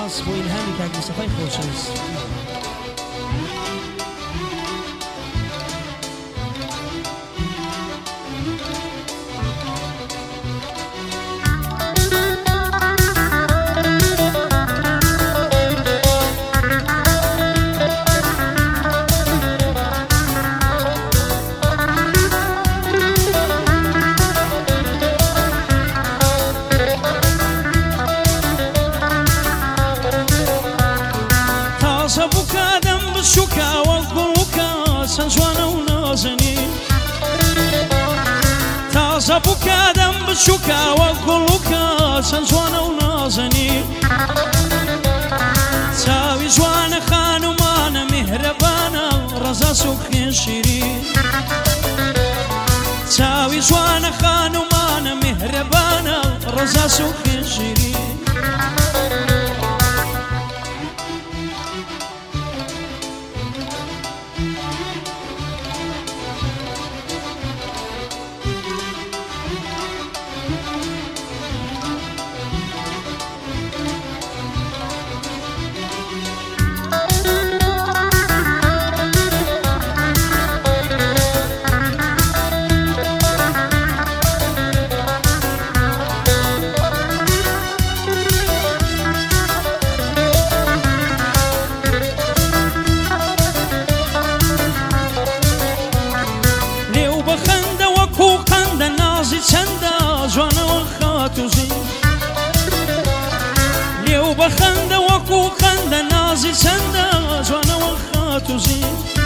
خاص بۆ ئیلهامی کاک مستەفای خۆشەویست. بووکە دەم بچووکەوە گوڵوکە چەند جوانە و نازەنی چاوی جوانە خانومانە میهرەبانە ڕەزا سووکێن شیرین چاوی جوانە خانومانە میهرەبانە ڕەزا سووکێن شیرین بخند وكو خند نازي سندا جوانا وخاتوزي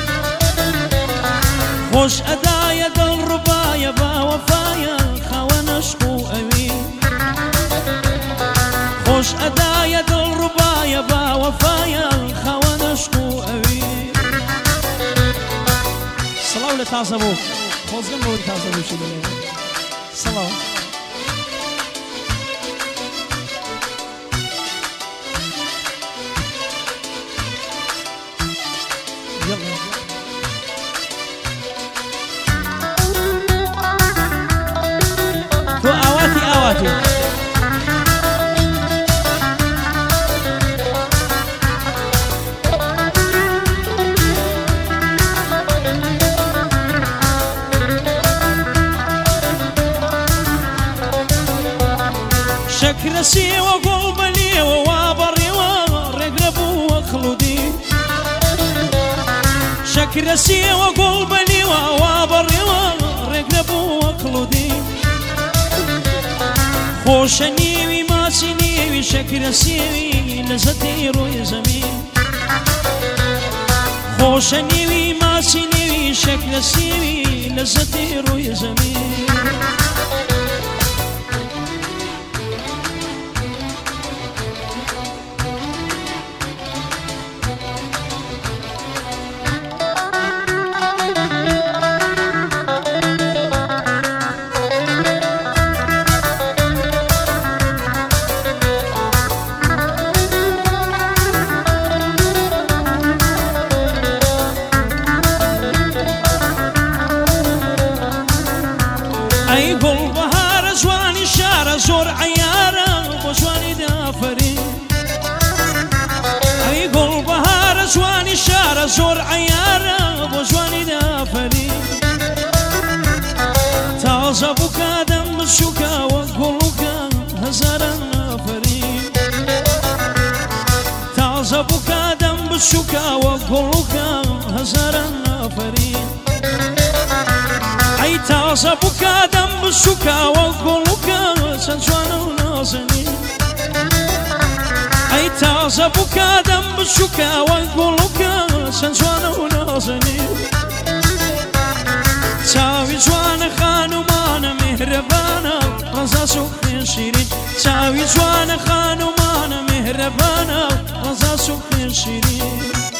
خوش أدايا دل ربايا با وفايا خوانا شكو أوي خوش أدايا دل ربايا با وفايا خوانا شكو أوي صلاة لتعصبو خوزقن بوري تعصبو شدني صلاة تو آواتي شكرسي وقلبلي ووابري ورقربو وخلودي شكرسي وقلبلي ووابري ورقربو وخلودي خوش نيوي ماسي نيوي شكرسي لزتي روي زمين خوش نيوي ماسي نيوي شكرسي لزتي روي زمين أي قل بهار جواني شارة زور عيارة وجواني دافرين أي قل بهار جواني شارة زور عيارة وجواني دافرين تازة بوكا دم الشوكا وقلوكا هزارا نافرين تازة بوكا دم الشوكا وقلوكا هزارا نافرين أي تازة بوكا دم بالشوكا وقلوكا سنجوانا ونازني أي تازة بوكا دم بالشوكا وقلوكا سنجوانا ونازني تاوي جوانا خانومانا مهربانا رزا سوكين شيرين تاوي جوانا خانومانا مهربانا رزا سوكين شيرين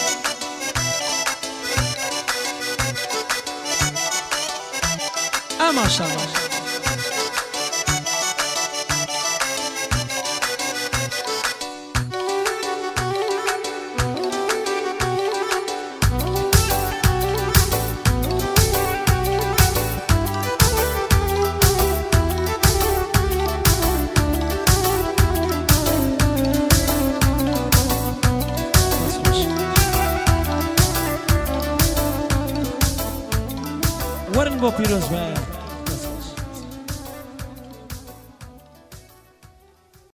ما شاء الله بۆ پیرۆز بە